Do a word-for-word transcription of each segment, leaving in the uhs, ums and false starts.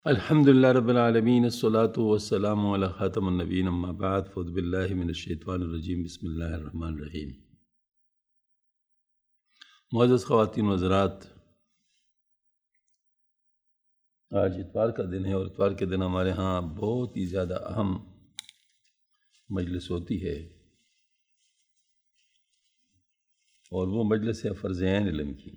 الحمد للہ رب العالمین الصلاۃ والسلام علی خاتم النبیین اما بعد فاعوذ باللہ من الشیطان الرجیم بسم اللہ الرحمن الرحیم۔ معزز خواتین و حضرات، آج اتوار کا دن ہے اور اتوار کے دن ہمارے ہاں بہت ہی زیادہ اہم مجلس ہوتی ہے، اور وہ مجلس ہے فرض عین علم کی۔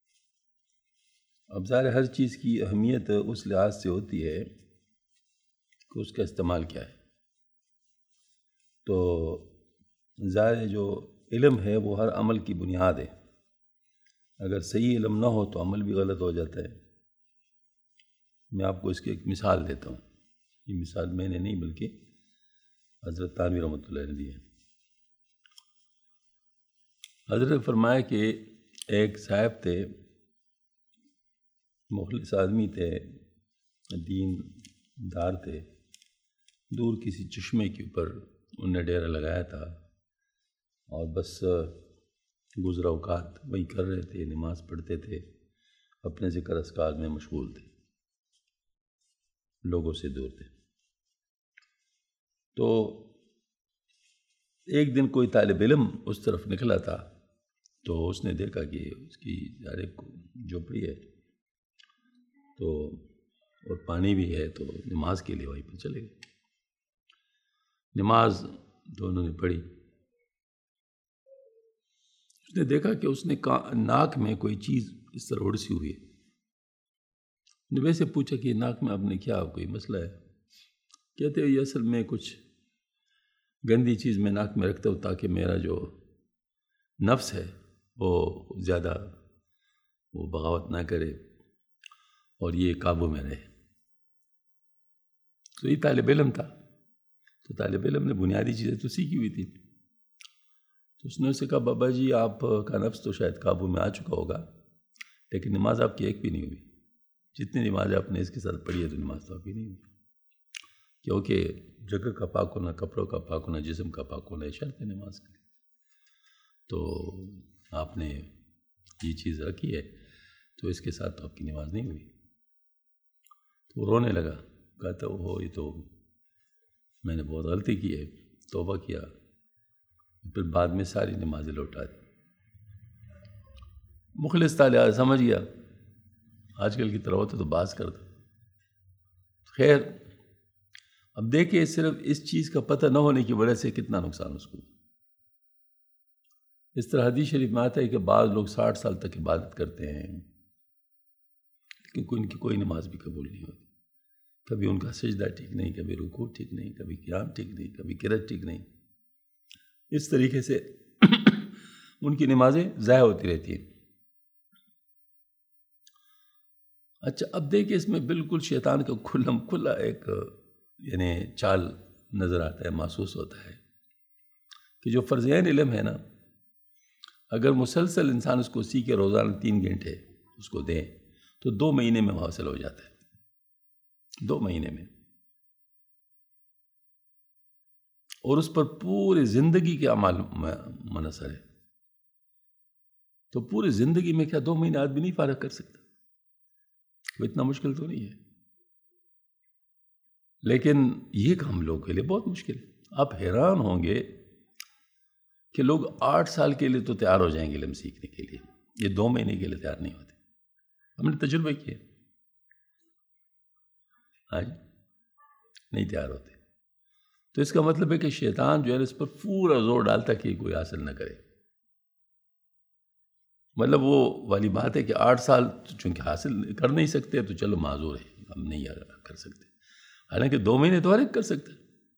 اب ظاہر ہر چیز کی اہمیت اس لحاظ سے ہوتی ہے کہ اس کا استعمال کیا ہے۔ تو ظاہر جو علم ہے وہ ہر عمل کی بنیاد ہے، اگر صحیح علم نہ ہو تو عمل بھی غلط ہو جاتا ہے۔ میں آپ کو اس کی ایک مثال دیتا ہوں، یہ مثال میں نے نہیں بلکہ حضرت تھانوی رحمۃ اللہ نے دی ہے۔ حضرت نے فرمایا کہ ایک صاحب تھے، مخلص آدمی تھے، دین دار تھے، دور کسی چشمے کے اوپر انہوں نے ڈیرا لگایا تھا اور بس گزرا اوقات وہی کر رہے تھے، نماز پڑھتے تھے، اپنے ذکر اذکار میں مشغول تھے، لوگوں سے دور تھے۔ تو ایک دن کوئی طالب علم اس طرف نکلا تھا، تو اس نے دیکھا کہ اس کی یار ایک جھوپڑی ہے تو اور پانی بھی ہے، تو نماز کے لیے وہیں پہ چلے گئے۔ نماز دونوں نے پڑھی، اس نے دیکھا کہ اس نے ناک میں کوئی چیز اس طرح اڑسی ہوئی ہے۔ نے ویسے پوچھا کہ ناک میں آپ نے کیا، کوئی مسئلہ ہے؟ کہتے ہیں یہ اصل میں کچھ گندی چیز میں ناک میں رکھتا ہوں تاکہ میرا جو نفس ہے وہ زیادہ وہ بغاوت نہ کرے اور یہ قابو میں رہے۔ تو یہ طالب علم تھا، تو طالب علم نے بنیادی چیزیں تو سیکھی ہوئی تھی، تو اس نے اسے کہا بابا جی آپ کا نفس تو شاید قابو میں آ چکا ہوگا، لیکن نماز آپ کی ایک بھی نہیں ہوئی، جتنی نماز آپ نے اس کے ساتھ پڑھی ہے تو نماز تو آپ کی نہیں ہوئی، کیونکہ جگہ کا پاک ہونا، کپڑوں کا پاک ہونا، جسم کا پاک ہونا یہ شرط ہے نماز کے لیے۔ تو آپ نے یہ چیز رکھی ہے تو اس کے ساتھ تو آپ کی نماز نہیں ہوئی۔ تو وہ رونے لگا، کہتا وہ یہ تو میں نے بہت غلطی کی ہے، توبہ کیا، پھر بعد میں ساری نمازیں لوٹا دی۔ مخلص طالب سمجھ گیا، آج کل کی طرح ہوتا تو باز کر دو۔ خیر، اب دیکھیں صرف اس چیز کا پتہ نہ ہونے کی وجہ سے کتنا نقصان اس کو۔ اس طرح حدیث شریف میں آتا ہے کہ بعض لوگ ساٹھ سال تک عبادت کرتے ہیں لیکن ان کی کوئی نماز بھی قبول نہیں ہوتی، کبھی ان کا سجدہ ٹھیک نہیں، کبھی رکوع ٹھیک نہیں، کبھی قیام ٹھیک نہیں، کبھی قرات ٹھیک نہیں، اس طریقے سے ان کی نمازیں ضائع ہوتی رہتی ہیں۔ اچھا، اب دیکھیں اس میں بالکل شیطان کا کھلم کھلا ایک یعنی چال نظر آتا ہے، محسوس ہوتا ہے کہ جو فرض عین علم ہے نا، اگر مسلسل انسان اس کو سیکھے، روزانہ تین گھنٹے اس کو دیں تو دو مہینے میں حاصل ہو جاتا ہے، دو مہینے میں، اور اس پر پوری زندگی کے اعمال منحصر ہے۔ تو پوری زندگی میں کیا دو مہینے آدمی نہیں فارغ کر سکتا؟ وہ اتنا مشکل تو نہیں ہے، لیکن یہ کام لوگوں کے لیے بہت مشکل ہے۔ آپ حیران ہوں گے کہ لوگ آٹھ سال کے لیے تو تیار ہو جائیں گے علم سیکھنے کے لیے، یہ دو مہینے کے لیے تیار نہیں ہوتے۔ ہم نے تجربہ کیا، آج نہیں تیار ہوتے۔ تو اس کا مطلب ہے کہ شیطان جو ہے اس پر پورا زور ڈالتا ہے کہ کوئی حاصل نہ کرے۔ مطلب وہ والی بات ہے کہ آٹھ سال چونکہ حاصل کر نہیں سکتے تو چلو معذور ہے، ہم نہیں کر سکتے، حالانکہ دو مہینے تو ہر ایک کر سکتے۔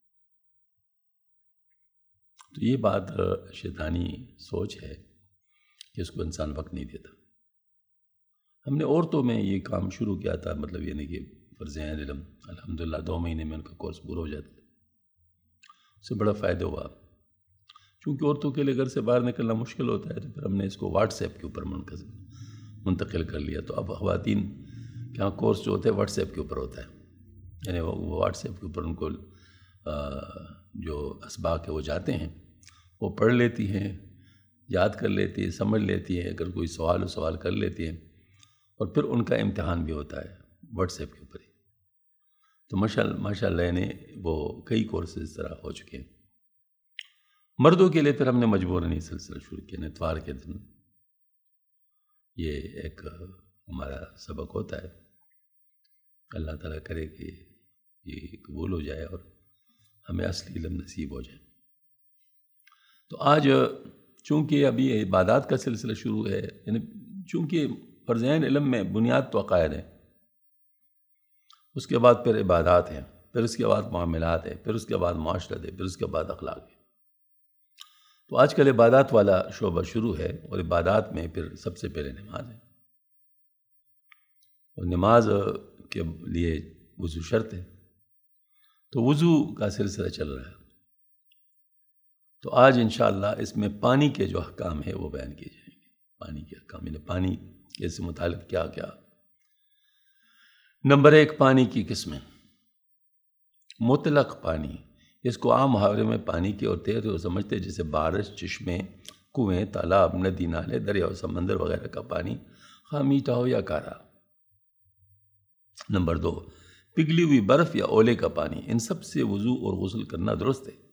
تو یہ بات شیطانی سوچ ہے کہ اس کو انسان وقت نہیں دیتا۔ ہم نے عورتوں میں یہ کام شروع کیا تھا، مطلب یعنی کہ فرض عین علم، الحمدللہ دو مہینے میں ان کا کورس پورا ہو جاتا ہے، اس سے بڑا فائدہ ہوا۔ چونکہ عورتوں کے لیے گھر سے باہر نکلنا مشکل ہوتا ہے تو پھر ہم نے اس کو واٹس ایپ کے اوپر منتقل کر لیا، تو اب خواتین کے یہاں کورس جو ہوتا ہے واٹس ایپ کے اوپر ہوتا ہے، یعنی وہ واٹس ایپ کے اوپر ان کو جو اسباق ہے وہ جاتے ہیں، وہ پڑھ لیتی ہیں، یاد کر لیتی ہیں، سمجھ لیتی ہیں، اگر کوئی سوال ہو سوال کر لیتی ہیں، اور پھر ان کا امتحان بھی ہوتا ہے واٹس ایپ کے اوپر ہی۔ تو ماشاء اللہ ماشاء اللہ نے وہ کئی کورسز اس طرح ہو چکے ہیں۔ مردوں کے لیے پھر ہم نے مجبوراً یہ سلسلہ شروع کیا، اتوار کے دن یہ ایک ہمارا سبق ہوتا ہے۔ اللہ تعالیٰ کرے کہ یہ قبول ہو جائے اور ہمیں اصلی علم نصیب ہو جائے۔ تو آج چونکہ ابھی عبادات کا سلسلہ شروع ہے، یعنی چونکہ فرض عین علم میں بنیاد تو عقائد ہیں، اس کے بعد پھر عبادات ہیں، پھر اس کے بعد معاملات ہیں، پھر اس کے بعد معاشرت ہے، پھر اس کے بعد اخلاق ہے۔ تو آج کل عبادات والا شعبہ شروع ہے، اور عبادات میں پھر سب سے پہلے نماز ہے، اور نماز کے لیے وضو شرط ہے، تو وضو کا سلسلہ چل رہا ہے۔ تو آج انشاءاللہ اس میں پانی کے جو احکام ہیں وہ بیان کیے جائیں گے، پانی کے احکام، یعنی پانی کے سے متعلق کیا کیا۔ نمبر ایک، پانی کی قسمیں۔ مطلق پانی، اس کو عام محاورے میں پانی کے اور تیر وہ سمجھتے ہیں، جیسے بارش، چشمے، کنویں، تالاب، ندی، نالے، دریا و سمندر وغیرہ کا پانی، خواہ میٹھا ہو یا کارا۔ نمبر دو، پگھلی ہوئی برف یا اولے کا پانی، ان سب سے وضو اور غسل کرنا درست ہے۔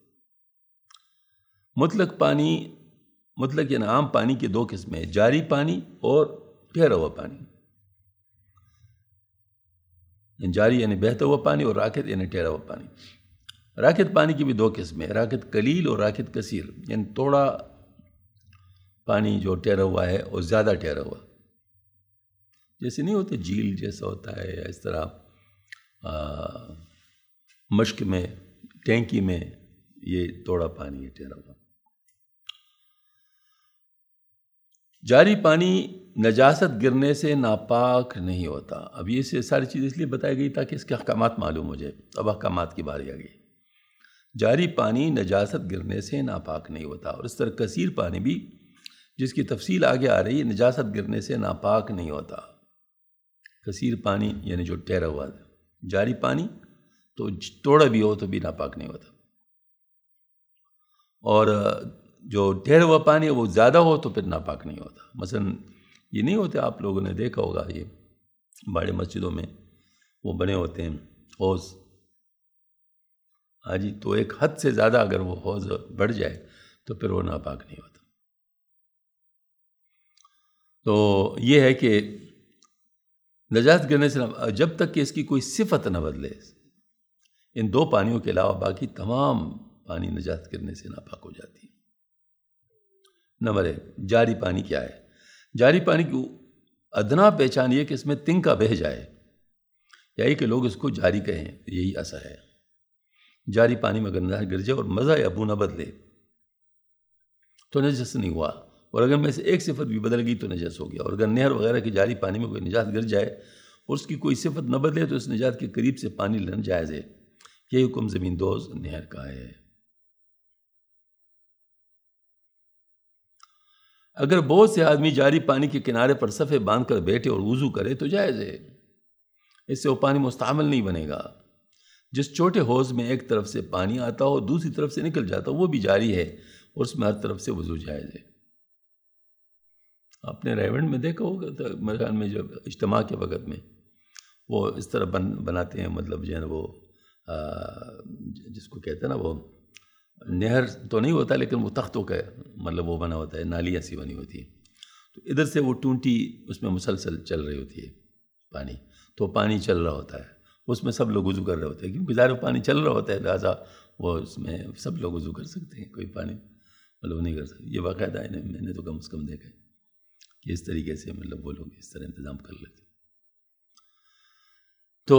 مطلق پانی، مطلق یعنی عام پانی کی دو قسمیں ہیں، جاری پانی اور ٹھہرا ہوا پانی۔ جاری یعنی بہتا ہوا پانی، اور راکد یعنی ٹھہرا ہوا پانی۔ راکد پانی کی بھی دو قسمیں، راکد قلیل اور راکد کثیر، یعنی تھوڑا پانی جو ٹھہرا ہوا ہے اور زیادہ ٹھہرا ہوا، جیسے نہیں ہوتے جھیل جیسا ہوتا ہے، یا اس طرح مشق میں، ٹینکی میں، یہ تھوڑا پانی ہے ٹھہرا ہوا۔ جاری پانی نجاست گرنے سے ناپاک نہیں ہوتا۔ اب یہ سے ساری چیز اس لیے بتائی گئی تاکہ اس کے احکامات معلوم ہو جائے۔ اب احکامات کی باری آ گئی۔ جاری پانی نجاست گرنے سے ناپاک نہیں ہوتا، اور اس طرح کثیر پانی بھی، جس کی تفصیل آگے آ رہی ہے، نجاست گرنے سے ناپاک نہیں ہوتا۔ کثیر پانی یعنی جو ٹھہرا ہوا ہے، جاری پانی تو توڑا بھی ہو تو بھی ناپاک نہیں ہوتا، اور جو ٹھہرا ہوا پانی ہے وہ زیادہ ہو تو پھر ناپاک نہیں ہوتا۔ مثلا یہ نہیں ہوتے، آپ لوگوں نے دیکھا ہوگا، یہ بڑے مسجدوں میں وہ بنے ہوتے ہیں حوض، ہاں جی، تو ایک حد سے زیادہ اگر وہ حوض بڑھ جائے تو پھر وہ ناپاک نہیں ہوتا۔ تو یہ ہے کہ نجاست گرنے سے جب تک کہ اس کی کوئی صفت نہ بدلے، ان دو پانیوں کے علاوہ باقی تمام پانی نجاست گرنے سے ناپاک ہو جاتی ہے۔ نمبر ایک، جاری پانی کیا ہے؟ جاری پانی کی ادنا پہچان یہ کہ اس میں تنکا بہہ جائے، یا یہ کہ لوگ اس کو جاری کہیں، یہی اثر ہے۔ جاری پانی میں اگر نجاست گر جائے اور مزہ یا بو نہ بدلے تو نجس نہیں ہوا، اور اگر میں سے ایک صفت بھی بدل گئی تو نجس ہو گیا۔ اور اگر نہر وغیرہ کی جاری پانی میں کوئی نجاست گر جائے اور اس کی کوئی صفت نہ بدلے تو اس نجاست کے قریب سے پانی لینا جائز ہے۔ یہی حکم زمین دوز نہر کا ہے۔ اگر بہت سے آدمی جاری پانی کے کنارے پر صفے باندھ کر بیٹھے اور وضو کرے تو جائز ہے، اس سے وہ پانی مستعمل نہیں بنے گا۔ جس چھوٹے حوض میں ایک طرف سے پانی آتا ہو دوسری طرف سے نکل جاتا ہو وہ بھی جاری ہے، اور اس میں ہر طرف سے وضو جائز ہے۔ آپ نے ریونڈ میں دیکھا ہوگا، میرے خیال میں جب اجتماع کے وقت میں وہ اس طرح بن بناتے ہیں، مطلب جو ہے نا وہ جس کو کہتے ہیں نا، وہ نہر تو نہیں ہوتا لیکن وہ تختوں کا مطلب وہ بنا ہوتا ہے، نالیاں سی بنی ہوتی ہے، تو ادھر سے وہ ٹونٹی اس میں مسلسل چل رہی ہوتی ہے پانی، تو پانی چل رہا ہوتا ہے، اس میں سب لوگ وضو کر رہے ہوتے ہیں، کیونکہ ظاہر پانی چل رہا ہوتا ہے، لہٰذا وہ اس میں سب لوگ وضو کر سکتے ہیں، کوئی پانی مطلب نہیں کر سکتے۔ یہ باقاعدہ ہے، میں نے تو کم از کم دیکھا ہے کہ اس طریقے سے مطلب وہ لوگ اس طرح انتظام کر لیتے۔ تو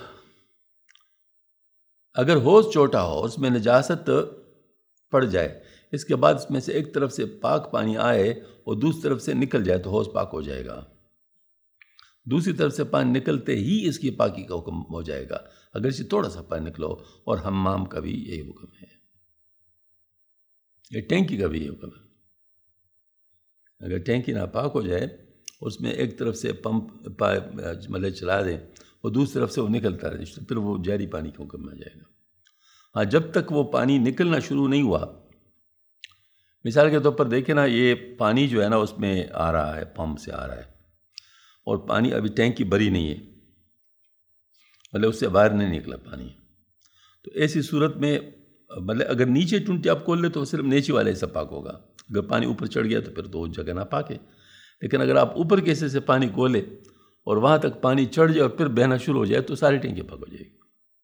اگر حوض چھوٹا ہو اس میں نجاست پڑ جائے، اس کے بعد اس میں سے ایک طرف سے پاک پانی آئے اور دوسری طرف سے نکل جائے تو حوض پاک ہو جائے گا۔ دوسری طرف سے پانی نکلتے ہی اس کی پاکی کا حکم ہو جائے گا، اگر اسے تھوڑا سا پانی نکلو، اور حمام کا بھی یہی حکم ہے، یہ ٹینکی کا بھی یہی حکم ہے۔ اگر ٹینکی ناپاک ہو جائے اس میں ایک طرف سے پمپ مطلب چلا دیں اور دوسری طرف سے وہ نکلتا رہے تو پھر وہ جاری پانی کے حکم میں آ جائے گا۔ ہاں، جب تک وہ پانی نکلنا شروع نہیں ہوا، مثال کے طور پر دیکھیں نا، یہ پانی جو ہے نا اس میں آ رہا ہے، پمپ سے آ رہا ہے، اور پانی ابھی ٹینکی بھری نہیں ہے، مطلب اس سے باہر نہیں نکلا پانی. تو ایسی صورت میں مطلب اگر نیچے ٹونٹی آپ کھول لے تو صرف نیچے والا حصہ پاک ہوگا. اگر پانی اوپر چڑھ گیا تو پھر تو وہ جگہ نہ پاک ہے. لیکن اگر آپ اوپر کے حصے سے پانی کھولے اور وہاں تک پانی چڑھ جائے اور پھر بہنا شروع ہو جائے تو ساری ٹینکی پاک ہو جائے گی.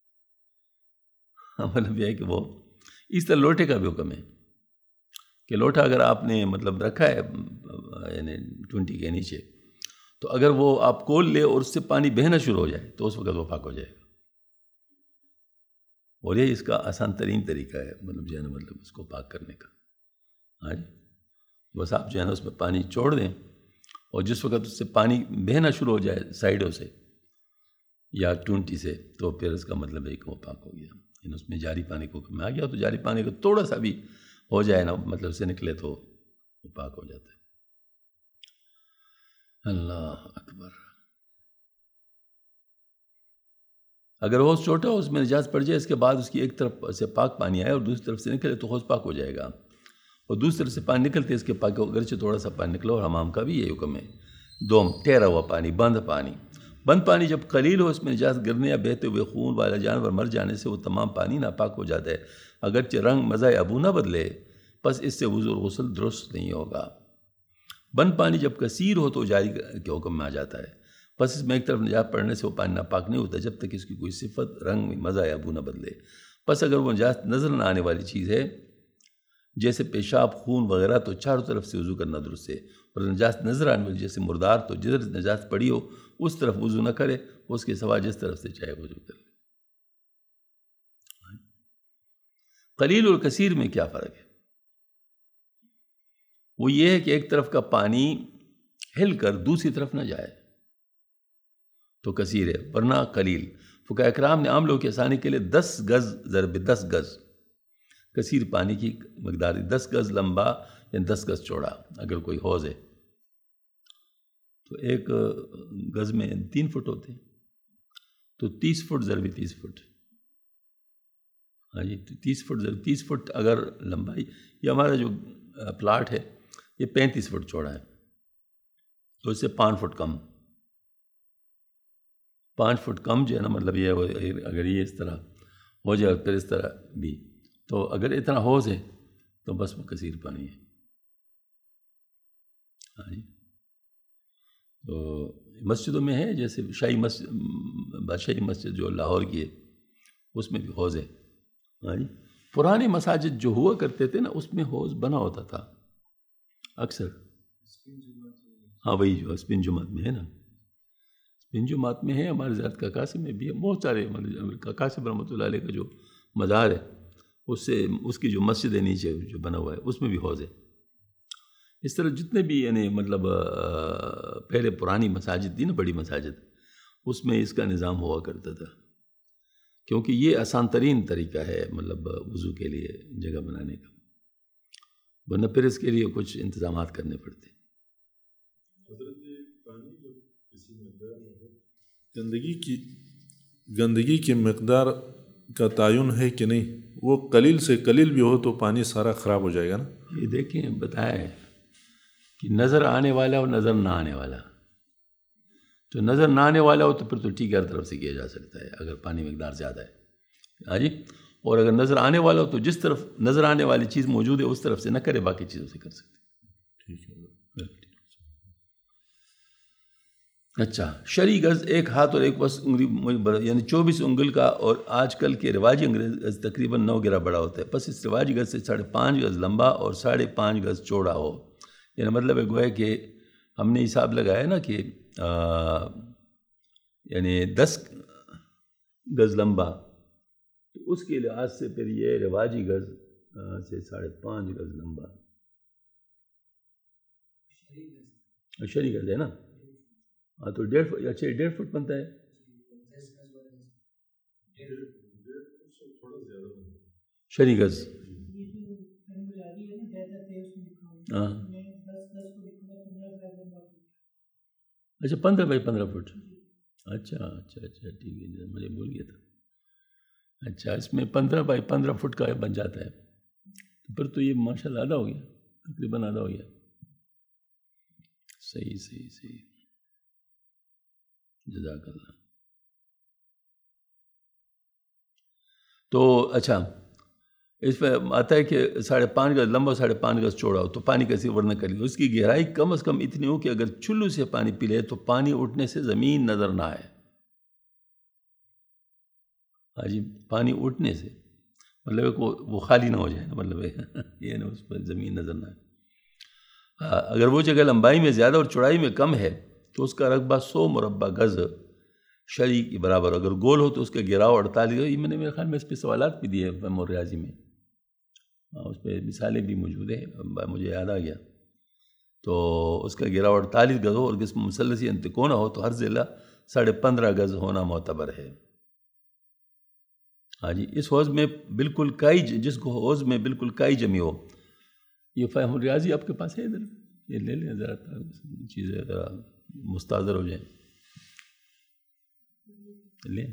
مطلب یہ ہے کہ وہ اس طرح لوٹے کا بھی حکم ہے کہ لوٹا اگر آپ نے مطلب رکھا ہے یعنی ٹونٹی کے نیچے تو اگر وہ آپ کھول لے اور اس سے پانی بہنا شروع ہو جائے تو اس وقت وہ پاک ہو جائے گا. اور یہ اس کا آسان ترین طریقہ ہے مطلب جو ہے نا مطلب اس کو پاک کرنے کا. ہاں جی بس آپ جو ہے نا اس میں پانی چھوڑ دیں اور جس وقت اس سے پانی بہنا شروع ہو جائے سائڈوں سے یا ٹونٹی سے تو پھر اس کا مطلب ہے کہ وہ پاک ہو گیا. یعنی اس میں جاری پانی کو میں آ گیا تو جاری پانی کو تھوڑا سا بھی ہو جائے نا مطلب اس سے نکلے تو وہ پاک ہو جاتا ہے. اللہ اکبر. اگر حوض چھوٹا ہو اس میں نجاست پڑ جائے اس کے بعد اس کی ایک طرف سے پاک پانی آئے اور دوسری طرف سے نکلے تو حوض پاک ہو جائے گا. اور دوسری طرف سے پانی نکلتے اس کے پاک اگرچہ تھوڑا سا پانی نکلو. اور حمام کا بھی یہ حکم ہے. دوم ٹھہرا ہوا پانی بند پانی. بند پانی جب قلیل ہو اس میں نجاست گرنے یا بہتے ہوئے خون والا جانور مر جانے سے وہ تمام پانی ناپاک ہو جاتا ہے اگرچہ رنگ مزہ ابو نہ بدلے پس اس سے وضو اور غسل درست نہیں ہوگا. بند پانی جب کثیر ہو تو جاری کے حکم میں آ جاتا ہے. پس اس میں ایک طرف نجات پڑنے سے وہ پانی ناپاک نہیں ہوتا جب تک اس کی کوئی صفت رنگ مزہ یا ابو نہ بدلے. پس اگر وہ نجات نظر نہ آنے والی چیز ہے جیسے پیشاب خون وغیرہ تو چاروں طرف سے وضو کرنا درست ہے. اور نجات نظر آنے والی جیسے مردار تو جدھر نجات پڑی ہو اس طرف وضو نہ کرے اس کے سوا جس طرف سے چاہے وضو کر لے. قلیل اور کثیر میں کیا فرق ہے؟ وہ یہ ہے کہ ایک طرف کا پانی ہل کر دوسری طرف نہ جائے تو کثیر ہے ورنہ قلیل. فقہاء اکرام نے عام لوگوں کی آسانی کے لیے دس گز ضرب دس گز کثیر پانی کی مقدار دی. دس گز لمبا یا دس گز چوڑا اگر کوئی حوض ہے تو ایک گز میں تین فٹ ہوتے تو تیس فٹ ضرب تیس فٹ. ہاں جی تیس فٹ ضرب تیس فٹ اگر لمبائی. یہ ہمارا جو پلاٹ ہے یہ پینتیس فٹ چوڑا ہے تو اس سے پانچ فٹ کم پانچ فٹ کم جو ہے نا مطلب یہ اگر یہ اس طرح ہو جائے اور پھر اس طرح بھی تو اگر اتنا حوض ہے تو بس وہ کثیر پانی ہے. ہاں جی تو مسجدوں میں ہے جیسے شاہی مسجد بادشاہی مسجد جو لاہور کی ہے اس میں بھی حوض ہے. ہاں جی پرانے مساجد جو ہوا کرتے تھے نا اس میں حوض بنا ہوتا تھا اکثر. ہاں وہی جو اسپن جماعت میں ہے نا اسپن جماعت میں ہے ہمارے ذات کا قاسم میں بھی ہے بہت سارے مطلب قاسم رحمۃ اللہ علیہ کا جو مزار ہے اس سے اس کی جو مسجد ہے نیچے جو بنا ہوا ہے اس میں بھی حوض ہے. اس طرح جتنے بھی یعنی مطلب پہلے پرانی مساجد تھی نا بڑی مساجد اس میں اس کا نظام ہوا کرتا تھا کیونکہ یہ آسان ترین طریقہ ہے مطلب وضو کے لیے جگہ بنانے کا. ورنہ پھر اس کے لیے کچھ انتظامات کرنے پڑتے. گندگی کی گندگی کی مقدار کا تعین ہے کہ نہیں؟ وہ قلیل سے قلیل بھی ہو تو پانی سارا خراب ہو جائے گا نا. یہ دیکھیں بتایا ہے کہ نظر آنے والا اور نظر نہ آنے والا. تو نظر نہ آنے والا ہو تو پھر تو ٹھیک ہے ہر طرف سے کیا جا سکتا ہے اگر پانی مقدار زیادہ ہے. ہاں جی اور اگر نظر آنے والا ہو تو جس طرف نظر آنے والی چیز موجود ہے اس طرف سے نہ کرے باقی چیزوں سے کر سکتے. ٹھیک ہے. اچھا شرعی گز ایک ہاتھ اور ایک وسط انگلی یعنی چوبیس انگل کا اور آج کل کے رواجی گز تقریباً نو گرہ بڑا ہوتا ہے. پس اس رواجی گز سے ساڑھے پانچ گز لمبا اور ساڑھے پانچ گز چوڑا ہو. یعنی مطلب ہے گویا کہ ہم نے حساب لگایا نا کہ یعنی دس گز لمبا تو اس کے لحاظ سے پھر یہ رواجی گز سے ساڑھے پانچ گز لمبا شرعی گز ہے نا. ہاں تو ڈیڑھ فٹ اچھا ڈیڑھ فٹ بنتا ہے. شرعی گز ہاں اچھا پندرہ بائی پندرہ فٹ. اچھا اچھا اچھا ٹھیک ہے مجھے بھول گیا تھا. اچھا اس میں پندرہ بائی پندرہ فٹ کا بن جاتا ہے تو پھر تو یہ ماشاء اللہ آدھا ہو گیا تقریباً آدھا ہو گیا. صحیح صحیح صحیح جزاک اللہ. تو اچھا اس پہ آتا ہے کہ ساڑھے پانچ گز لمبا ساڑھے پانچ گز چوڑا ہو تو پانی کیسے ورنہ کر لیں، اس کی گہرائی کم از کم اتنی ہو کہ اگر چلو سے پانی پی لے تو پانی اٹھنے سے زمین نظر نہ آئے. ہاں جی، پانی اٹھنے سے مطلب وہ خالی نہ ہو جائے، مطلب یہ نا اس پر زمین نظر نہ آئے. اگر وہ جگہ لمبائی میں زیادہ اور چوڑائی میں کم ہے تو اس کا رقبہ سو مربع گز شرعی کے برابر. اگر گول ہو تو اس کا گھیراؤ اڑتالیس. یہ میں نے میرے خیال میں اس پہ سوالات بھی دیے فہم الریاضی میں، اس پہ مثالیں بھی موجود ہیں، مجھے یاد آ گیا. تو اس کا گھیراؤ اڑتالیس گز ہو اور جس میں مثلثی انتکونا ہو تو ہر ضلع ساڑھے پندرہ گز ہونا معتبر ہے. ہاں جی، اس حوض میں بالکل کائی، جس کو حوض میں بالکل کائی جمی ہو. یہ فہم الریاضی آپ کے پاس ہے ادھر؟ یہ لے لیں ذرا، چیزیں ذرا مستحضر ہو جائیں. لیں.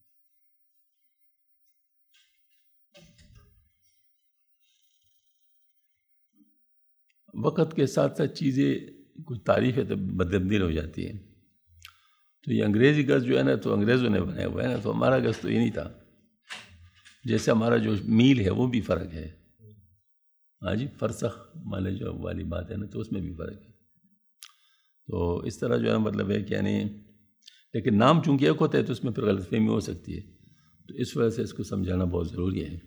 وقت کے ساتھ ساتھ چیزیں کچھ تعریفیں تو بدتبدیل ہو جاتی ہیں. تو یہ انگریزی گز جو ہے نا تو انگریزوں نے بنایا ہوا ہے نا، تو ہمارا گز تو یہ نہیں تھا. جیسے ہمارا جو میل ہے وہ بھی فرق ہے. ہاں جی، فرسخ مانے جو والی بات ہے نا تو اس میں بھی فرق ہے. تو اس طرح جو ہے مطلب ہے کہ یعنی لیکن نام چونکہ ایک ہوتا ہے تو اس میں پھر غلط فہمی ہو سکتی ہے. تو اس وجہ سے اس کو سمجھانا بہت ضروری ہے.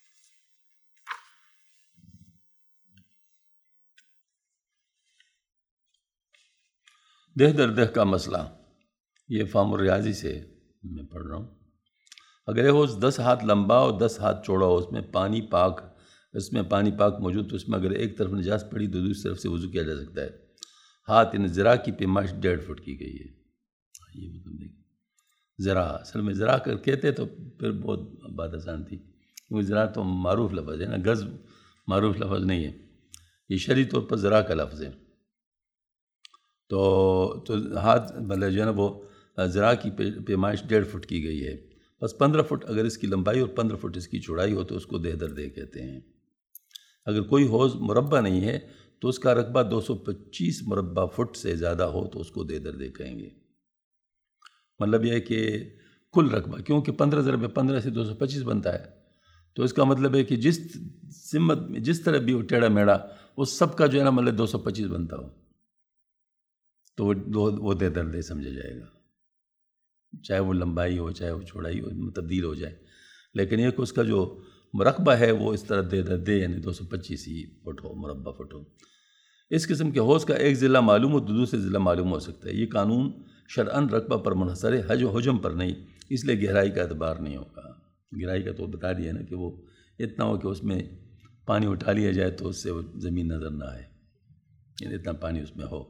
دہ در دہ کا مسئلہ، یہ فہم الریاضی سے میں پڑھ رہا ہوں. اگر یہ حوض دس ہاتھ لمبا اور دس ہاتھ چوڑا ہو، اس میں پانی پاک اس میں پانی پاک موجود، تو اس میں اگر ایک طرف نجاست پڑی تو دوسری طرف سے وضو کیا جا سکتا ہے. ہاتھ ان زرا کی پیمائش ڈیڑھ فٹ کی گئی ہے. یہ مطلب دیکھیں زرا، اصل میں زرا کر کہتے تو پھر بہت بات آسان تھی، کیونکہ زرا تو معروف لفظ ہے نا، گز معروف لفظ نہیں ہے. یہ شرعی طور پر زرا کا لفظ ہے. تو تو ہاتھ مطلب جو ہے نا وہ زرا کی پیمائش ڈیڑھ فٹ کی گئی ہے. بس پندرہ فٹ اگر اس کی لمبائی اور پندرہ فٹ اس کی چوڑائی ہو تو اس کو دہ در دہ کہتے ہیں. اگر کوئی حوض مربع نہیں ہے تو اس کا رقبہ دو سو پچیس مربع فٹ سے زیادہ ہو تو اس کو دہ در دہ کہیں گے. مطلب یہ ہے کہ کل رقبہ، کیونکہ پندرہ ضرب پندرہ سے دو سو پچیس بنتا ہے، تو اس کا مطلب ہے کہ جس سمت میں جس طرح بھی وہ ٹیڑھا میڑا وہ سب کا جو ہے نا مطلب دو سو پچیس بنتا ہو تو وہ وہ دہ در دہ سمجھا جائے گا، چاہے وہ لمبائی ہو چاہے وہ چوڑائی ہو، تبدیل ہو جائے. لیکن یہ کہ اس کا جو رقبہ ہے وہ اس طرح دہ در دہ یعنی دو سو پچیس ہی فٹ ہو، مربع فٹ ہو. اس قسم کے حوض کا ایک ضلع معلوم ہو تو دوسرے ضلع معلوم ہو سکتا ہے. یہ قانون شرعاً رقبہ پر منحصر ہے، حج و حجم پر نہیں، اس لیے گہرائی کا اعتبار نہیں ہوگا. گہرائی کا تو بتا دیا نا کہ وہ اتنا ہو کہ اس میں پانی اٹھا لیا جائے تو اس سے وہ زمین نظر نہ آئے، یعنی اتنا پانی اس میں ہو.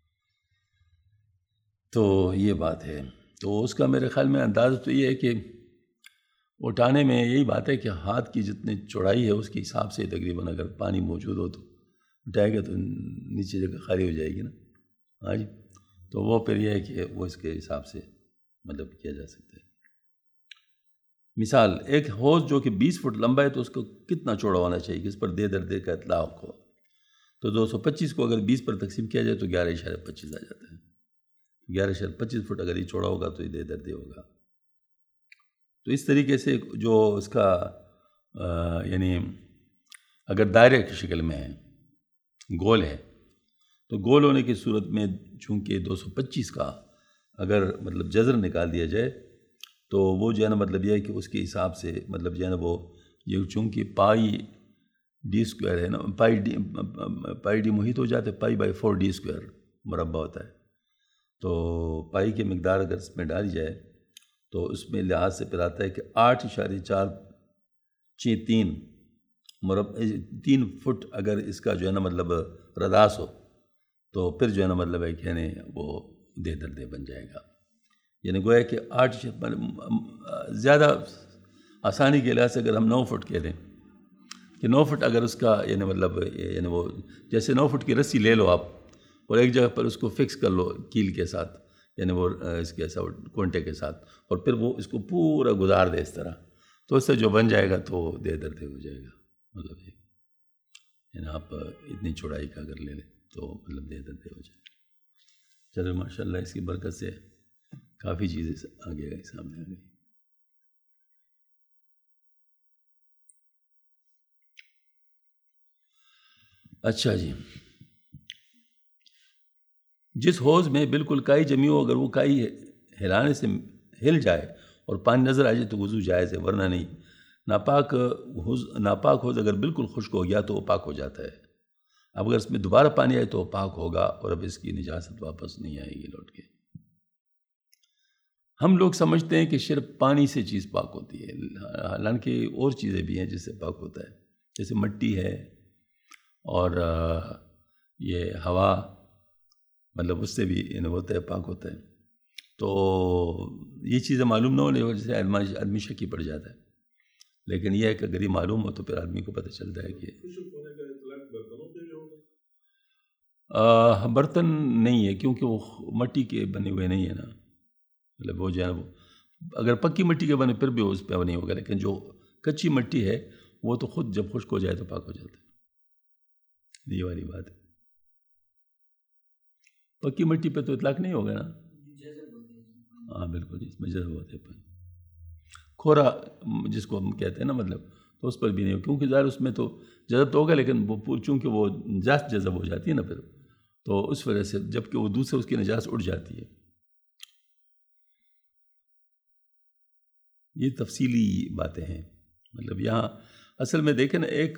تو یہ بات ہے. تو اس کا میرے خیال میں انداز تو یہ ہے کہ اٹھانے میں یہی بات ہے کہ ہاتھ کی جتنی چوڑائی ہے اس کے حساب سے تقریباً اگر پانی موجود ہو تو اٹھائے گا تو نیچے جگہ خالی ہو جائے گی نا. ہاں جی، تو وہ پھر یہ ہے کہ وہ اس کے حساب سے مطلب کیا جا سکتا ہے. مثال، ایک حوض جو کہ بیس فٹ لمبا ہے تو اس کو کتنا چوڑا ہونا چاہیے کہ اس پر دے در دے کا اطلاق ہو؟ تو دو سو پچیس کو اگر بیس پر تقسیم کیا جائے تو گیارہ اشارہ پچیس آ جاتا ہے. گیارہ اشارہ پچیس فٹ اگر یہ چوڑا ہوگا تو یہ دے در دے ہوگا. تو اس طریقے سے جو اس کا یعنی اگر دائرے کی شکل میں ہے، گول ہے، تو گول ہونے کی صورت میں چونکہ دو سو پچیس کا اگر مطلب جذر نکال دیا جائے تو وہ جو ہے نا مطلب یہ ہے کہ اس کے حساب سے مطلب جو ہے نا وہ یہ چونکہ پائی ڈی اسکوائر ہے نا، پائی ڈی پائی ڈی محیط ہو جاتا ہے، pi by four D square مربع ہوتا ہے. تو پائی کی مقدار اگر اس میں ڈالی جائے تو اس میں لحاظ سے پھر آتا ہے کہ آٹھ اشارے چار چھ تین مربع تین فٹ اگر اس کا جو ہے نا مطلب رداس ہو تو پھر جو ہے نا مطلب ہے کہ یعنی وہ دہ در دہ بن جائے گا. یعنی گویا کہ آٹھ زیادہ آسانی کے لحاظ سے اگر ہم نو فٹ کہہ دیں کہ نو فٹ اگر اس کا یعنی مطلب یعنی وہ جیسے نو فٹ کی رسی لے لو آپ اور ایک جگہ پر اس کو فکس کر لو کیل کے ساتھ، یعنی وہ اس کے ساتھ کونٹے کے ساتھ، اور پھر وہ اس کو پورا گزار دے اس طرح، تو اس سے جو بن جائے گا تو دہ در دہ ہو جائے گا. مطلب یہ یعنی آپ اتنی چوڑائی کا اگر لے لیں تو مطلب دہ در دہ ہو جائے گا. چلو ماشاء اللہ اس کی برکت سے کافی چیزیں آگے گئی سامنے آ گئی. اچھا جی، جس حوض میں بالکل کائی جمی ہو، اگر وہ کائی ہلانے سے ہل جائے اور پانی نظر آ جائے تو وضو جائز ہے، ورنہ نہیں۔ ناپاک حوض ناپاک حوض اگر بالکل خشک ہو گیا تو وہ پاک ہو جاتا ہے، اب اگر اس میں دوبارہ پانی آئے تو وہ پاک ہوگا اور اب اس کی نجاست واپس نہیں آئے گی لوٹ کے۔ ہم لوگ سمجھتے ہیں کہ صرف پانی سے چیز پاک ہوتی ہے، حالانکہ اور چیزیں بھی ہیں جس سے پاک ہوتا ہے، جیسے مٹی ہے اور یہ ہوا، مطلب اس سے بھی یعنی ہوتا ہے، پاک ہوتا ہے۔ تو یہ چیزیں معلوم نہ ہونے کی وجہ سے آدمی شکی پڑ جاتا ہے، لیکن یہ ہے کہ اگر یہ معلوم ہو تو پھر آدمی کو پتہ چلتا ہے کہ برتن نہیں ہے، کیونکہ وہ مٹی کے بنے ہوئے نہیں ہیں نا، مطلب وہ جو ہے وہ اگر پکی مٹی کے بنے پھر بھی اس پہ نہیں ہوگا، لیکن جو کچی مٹی ہے وہ تو خود جب خشک ہو جائے تو پاک ہو جاتا ہے، یہ والی بات ہے۔ پکی مٹی پہ تو اطلاق نہیں ہوگا نا، ہاں بالکل، اس میں جذب ہوتے ہیں۔ کھورا جس کو ہم کہتے ہیں نا، مطلب تو اس پر بھی نہیں ہو، کیونکہ ظاہر اس میں تو جذب تو ہوگا، لیکن وہ چونکہ وہ نجاست جذب ہو جاتی ہے نا پھر، تو اس وجہ سے جبکہ وہ دوسرے اس کی نجاست اڑ جاتی ہے۔ یہ تفصیلی باتیں ہیں، مطلب یہاں اصل میں دیکھیں نا، ایک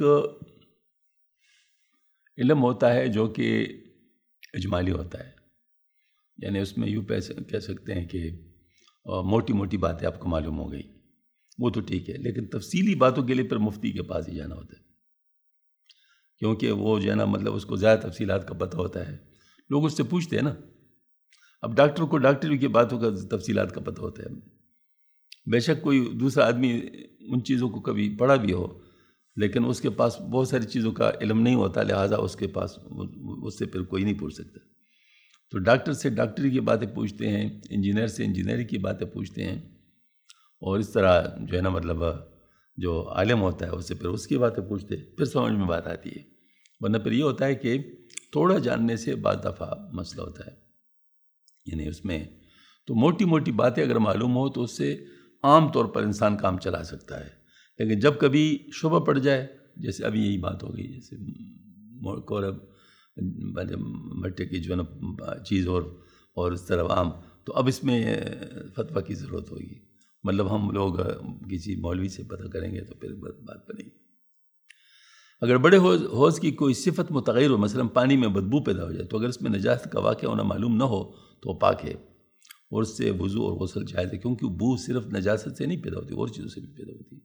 علم ہوتا ہے جو کہ اجمالی ہوتا ہے، یعنی اس میں یوں کہہ سکتے ہیں کہ موٹی موٹی باتیں آپ کو معلوم ہو گئی، وہ تو ٹھیک ہے، لیکن تفصیلی باتوں کے لیے پھر مفتی کے پاس ہی جانا ہوتا ہے، کیونکہ وہ جو ہے نا مطلب اس کو زیادہ تفصیلات کا پتہ ہوتا ہے، لوگ اس سے پوچھتے ہیں نا۔ اب ڈاکٹر کو ڈاکٹری کی باتوں کا تفصیلات کا پتہ ہوتا ہے، بے شک کوئی دوسرا آدمی ان چیزوں کو کبھی پڑھا بھی ہو، لیکن اس کے پاس بہت ساری چیزوں کا علم نہیں ہوتا، لہٰذا اس کے پاس اس سے پھر کوئی نہیں پوچھ سکتا۔ تو ڈاکٹر سے ڈاکٹری کی باتیں پوچھتے ہیں، انجینئر سے انجینئری کی باتیں پوچھتے ہیں، اور اس طرح جو ہے نا مطلب جو عالم ہوتا ہے اس سے پھر اس کی باتیں پوچھتے ہیں، پھر سمجھ میں بات آتی ہے، ورنہ پھر یہ ہوتا ہے کہ تھوڑا جاننے سے بعض دفعہ مسئلہ ہوتا ہے، یعنی اس میں تو موٹی موٹی باتیں اگر معلوم ہو تو اس سے عام طور پر انسان کام چلا سکتا ہے، لیکن جب کبھی شبہ پڑ جائے، جیسے ابھی یہی بات ہو گئی، جیسے کورب مٹے کی جو ہے نا چیز اور اور اس طرح عام، تو اب اس میں فتویٰ کی ضرورت ہوگی، مطلب ہم لوگ کسی مولوی سے پتہ کریں گے تو پھر بات بنے گی۔ اگر بڑے حوض حوض کی کوئی صفت متغیر ہو، مثلا پانی میں بدبو پیدا ہو جائے، تو اگر اس میں نجاست کا واقعہ ہونا معلوم نہ ہو تو وہ پاک ہے، اور اس سے وضو اور غسل جائز ہے، کیونکہ بو صرف نجاست سے نہیں پیدا ہوتی، اور چیزوں سے بھی پیدا ہوتی ہے۔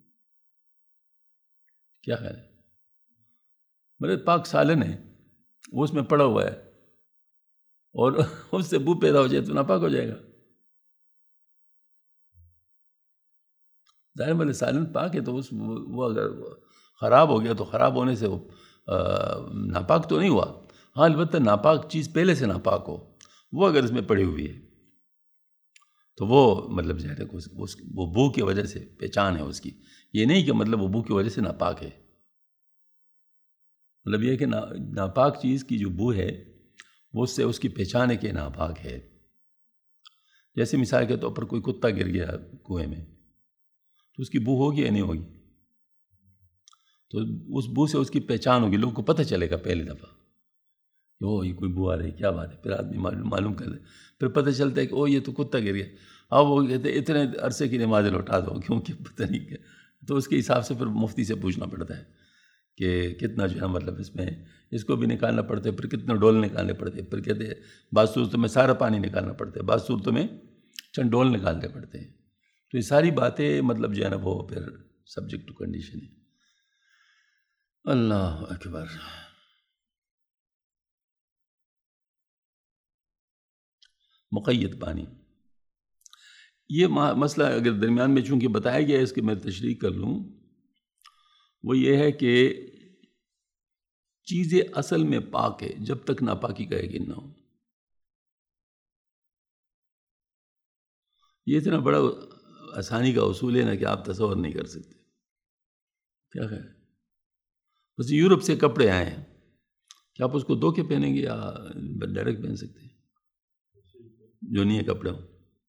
کیا خیال ہے؟ مطلب پاک سالن ہے، وہ اس میں پڑا ہوا ہے، اور اس سے بو پیدا ہو جائے تو ناپاک ہو جائے گا۔ ظاہر مطلب سالن پاک ہے تو اس وہ اگر خراب ہو گیا تو خراب ہونے سے وہ ناپاک تو نہیں ہوا، ہاں البتہ ناپاک چیز پہلے سے ناپاک ہو، وہ اگر اس میں پڑی ہوئی ہے تو وہ مطلب ظاہر ہے وہ بو کی وجہ سے پہچان ہے اس کی، یہ نہیں کہ مطلب وہ بو کی وجہ سے ناپاک ہے، مطلب یہ کہ ناپاک چیز کی جو بو ہے وہ اس سے اس کی پہچان ہے کہ ناپاک ہے۔ جیسے مثال کے طور پر کوئی کتا گر گیا کنویں میں تو اس کی بو ہوگی یا نہیں ہوگی، تو اس بو سے اس کی پہچان ہوگی، لوگوں کو پتہ چلے گا پہلی دفعہ کہ او یہ کوئی بو آ رہی، کیا بات ہے، پھر آدمی معلوم کر دے، پھر پتہ چلتا ہے کہ او یہ تو کتا گر گیا، اب وہ کہتے ہیں اتنے عرصے کی نمازیں لوٹا دو، کیونکہ پتہ نہیں کیا، تو اس کے حساب سے پھر مفتی سے پوچھنا پڑتا ہے کہ کتنا جو ہے مطلب اس میں اس کو بھی نکالنا پڑتا ہے، پھر کتنے ڈول نکالنے پڑتے ہیں، پھر کہتے ہیں بعض صورتوں میں سارا پانی نکالنا پڑتا ہے، بعض صورتوں میں چند ڈول نکالنے پڑتے ہیں، تو یہ ساری باتیں مطلب جو ہے نا وہ پھر سبجیکٹ ٹو کنڈیشن ہے۔ اللہ اکبر۔ مقید پانی، یہ مسئلہ اگر درمیان میں چونکہ بتایا گیا ہے، اس کے میں تشریح کر لوں، وہ یہ ہے کہ چیزیں اصل میں پاک ہے جب تک ناپاکی کا یقین نہ ہو۔ یہ اتنا بڑا آسانی کا اصول ہے نا کہ آپ تصور نہیں کر سکتے۔ کیا خیر، بس یورپ سے کپڑے آئے ہیں، کیا آپ اس کو دھو کے پہنیں گے یا ڈائریکٹ پہن سکتے ہیں جو نہیں ہے کپڑے ہوں؟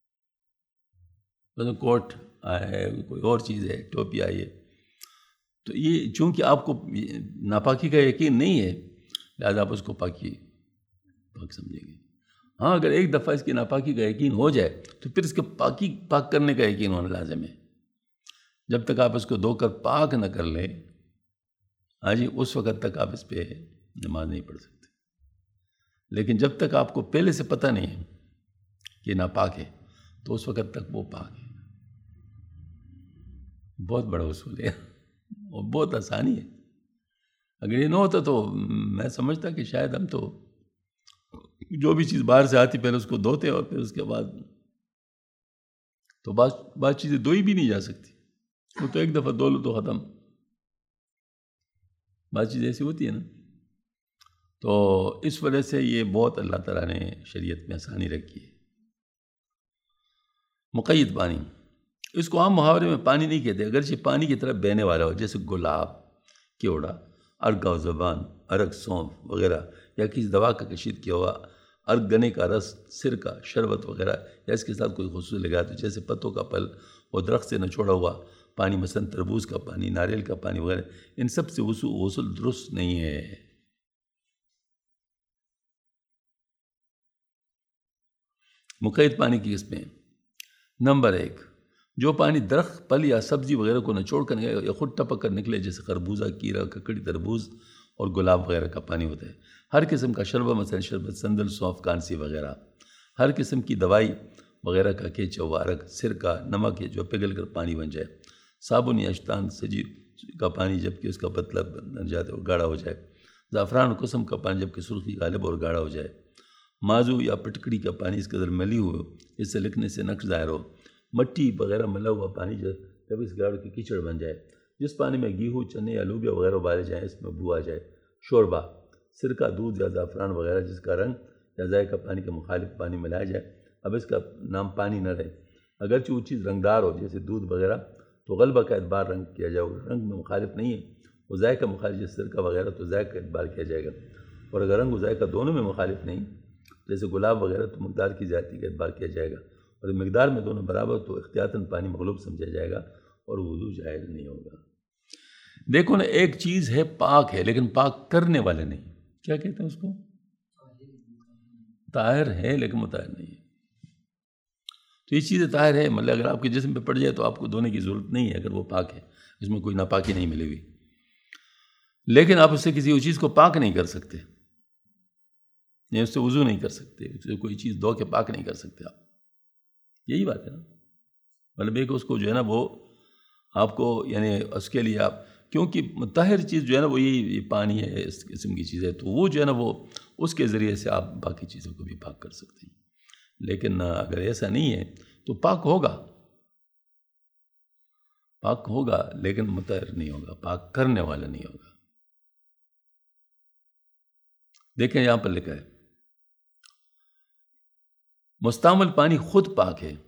مثلا کوٹ آیا ہے، کوئی اور چیز ہے، ٹوپی آئی ہے، تو یہ چونکہ آپ کو ناپاکی کا یقین نہیں ہے لہٰذا آپ اس کو پاکی پاک سمجھیں گے۔ ہاں اگر ایک دفعہ اس کی ناپاکی کا یقین ہو جائے تو پھر اس کے پاکی پاک کرنے کا یقین ہونا لازم ہے۔ جب تک آپ اس کو دھو کر پاک نہ کر لیں، ہاں جی، اس وقت تک آپ اس پہ نماز نہیں پڑھ سکتے۔ لیکن جب تک آپ کو پہلے سے پتہ نہیں ہے کہ ناپاک ہے تو اس وقت تک وہ پاک ہے۔ بہت بڑا اصول ہے اور بہت آسانی ہے۔ اگر یہ نہ ہوتا تو میں سمجھتا کہ شاید ہم تو جو بھی چیز باہر سے آتی پہلے اس کو دھوتے اور پھر اس کے بعد تو بعض بعض چیزیں دھوئی بھی نہیں جا سکتی، وہ تو ایک دفعہ دھو لو تو ختم۔ بعض چیزیں ایسی ہوتی ہے نا، تو اس وجہ سے یہ بہت اللہ تعالیٰ نے شریعت میں آسانی رکھی ہے۔ مقید پانی، اس کو عام محاورے میں پانی نہیں کہتے، اگرچہ پانی کی طرف بہنے والا ہو، جیسے گلاب، کیوڑا، ارگ و زبان، ارگ سونف وغیرہ، یا کسی دوا کا کشید کیا ہوا ارگ گنے کا رس، سرکہ، شربت وغیرہ، یا اس کے ساتھ کوئی خصوصی لگا تو جیسے پتوں کا پل اور درخت سے نچوڑا ہوا پانی، مثلا تربوز کا پانی، ناریل کا پانی وغیرہ، ان سب سے غسل درست نہیں ہے۔ مقید پانی کی قسمیں: نمبر ایک، جو پانی درخت، پل یا سبزی وغیرہ کو نچوڑ کر یا خود ٹپک کر نکلے، جیسے خربوزہ، کیرا، ککڑی، تربوز اور گلاب وغیرہ کا پانی ہوتا ہے۔ ہر قسم کا شربت، مثلا شربت سندل، سونف، کانسی وغیرہ۔ ہر قسم کی دوائی وغیرہ کا کیچا ہوا ارگ، سرکہ، نمک ہے جو پگھل کر پانی بن جائے۔ صابن یا اشتان سجی کا پانی جبکہ اس کا پتلا بن جاتا ہے اور گاڑھا ہو جائے۔ زعفران اور قسم کا پانی جبکہ سرخی غالب اور گاڑھا ہو جائے۔ مازو یا پٹکڑی کا پانی اس قدر ملی ہو اس سے لکھنے سے نقش ظاہر ہو۔ مٹی وغیرہ ملا ہوا پانی جب اس گاڑھ کی کیچڑ بن جائے۔ جس پانی میں گیہوں، چنے یا لوبیا وغیرہ ابالے جائیں اس میں بو آ جائے۔ شوربہ، سرکہ، دودھ یا زعفران وغیرہ جس کا رنگ یا ذائقہ پانی کے مخالف پانی ملایا جائے، اب اس کا نام پانی نہ رہے، اگرچہ وہ چیز رنگدار ہو جیسے دودھ وغیرہ، تو غلبہ کا اعتبار رنگ کیا جائے گا۔ رنگ میں مخالف نہیں ہے، وہ ذائقہ مخالف جیسے سرکہ وغیرہ تو ذائقہ کا اعتبار کیا جائے گا، اور اگر رنگ و ذائقہ دونوں میں مخالف نہیں جیسے گلاب وغیرہ تو مقدار کی زیادتی کا اعتبار کیا جائے گا، اور مقدار میں دونوں برابر تو احتیاطاً پانی مغلوب سمجھا جائے گا اور وضو جائز نہیں ہوگا۔ دیکھو نا، ایک چیز ہے پاک ہے لیکن پاک کرنے والے نہیں، کیا کہتے ہیں اس کو؟ طاہر ہے لیکن مطہر نہیں ہے۔ تو یہ چیز طاہر ہے، مطلب اگر آپ کے جسم پہ پڑ جائے تو آپ کو دھونے کی ضرورت نہیں ہے اگر وہ پاک ہے، اس میں کوئی ناپاکی نہیں ملے ہوئی، لیکن آپ اس سے کسی چیز کو پاک نہیں کر سکتے، یا اس سے وضو نہیں کر سکتے، اس سے کوئی چیز دھو کے پاک نہیں کر سکتے آپ۔ یہی بات ہے نا، مطلب ایک اس کو جو ہے نا وہ آپ کو یعنی اس کے لیے آپ، کیونکہ مطہر چیز جو ہے نا وہ یہی پانی ہے، اس قسم کی چیز ہے، تو وہ جو ہے نا وہ اس کے ذریعے سے آپ باقی چیزوں کو بھی پاک کر سکتے ہیں۔ لیکن اگر ایسا نہیں ہے تو پاک ہوگا، پاک ہوگا لیکن مطہر نہیں ہوگا، پاک کرنے والا نہیں ہوگا۔ دیکھیں یہاں پر لکھا ہے مستعمل پانی خود پاک ہے،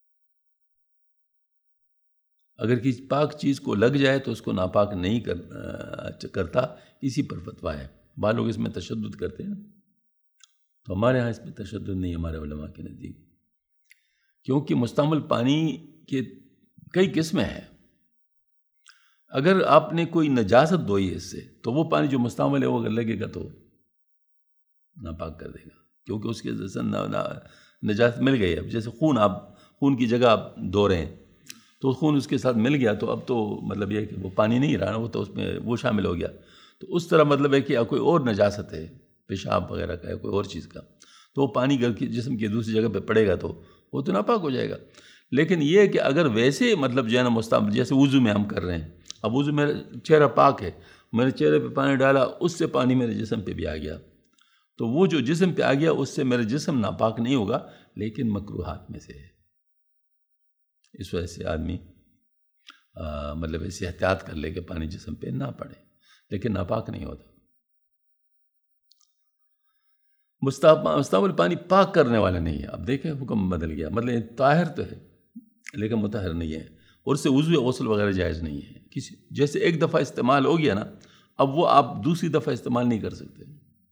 اگر کسی پاک چیز کو لگ جائے تو اس کو ناپاک نہیں کرتا، اسی پر فتویٰ ہے۔ بعض لوگ اس میں تشدد کرتے ہیں، تو ہمارے ہاں اس میں تشدد نہیں، ہمارے علماء کے نزدیک، کیونکہ مستعمل پانی کے کئی قسمیں ہیں۔ اگر آپ نے کوئی نجاست دھوئی ہے اس سے تو وہ پانی جو مستعمل ہے وہ اگر لگے گا تو ناپاک کر دے گا، کیونکہ اس کے جیسے نجاست مل گئی ہے۔ اب جیسے خون، آپ خون کی جگہ آپ دھو رہے ہیں تو خون اس کے ساتھ مل گیا تو اب تو مطلب یہ ہے کہ وہ پانی نہیں رہا، وہ تو اس میں وہ شامل ہو گیا، تو اس طرح مطلب ہے کہ کوئی اور نجاست ہے، پیشاب وغیرہ کا ہے، کوئی اور چیز کا، تو وہ پانی اگر جسم کی دوسری جگہ پہ پڑے گا تو وہ تو ناپاک ہو جائے گا۔ لیکن یہ ہے کہ اگر ویسے مطلب جو ہے نا مستعمل، جیسے وضو میں ہم کر رہے ہیں، اب وضو میرا چہرہ پاک ہے، میں نے چہرے پہ پانی ڈالا، اس سے پانی میرے جسم پہ بھی آ گیا، تو وہ جو جسم پہ آ گیا اس سے میرا جسم ناپاک نہیں ہوگا لیکن مکروہات میں سے ہے۔ اس وجہ سے آدمی آ, مطلب ایسی احتیاط کر لے کہ پانی جسم پہ نہ پڑے، لیکن ناپاک نہیں ہوتا۔ مستعمل پانی پاک کرنے والا نہیں ہے۔ اب دیکھیں حکم بدل گیا، مطلب طاہر تو ہے لیکن مطہر نہیں ہے، اور اس سے وضو غسل وغیرہ جائز نہیں ہے۔ کسی جیسے ایک دفعہ استعمال ہو گیا نا، اب وہ آپ دوسری دفعہ استعمال نہیں کر سکتے،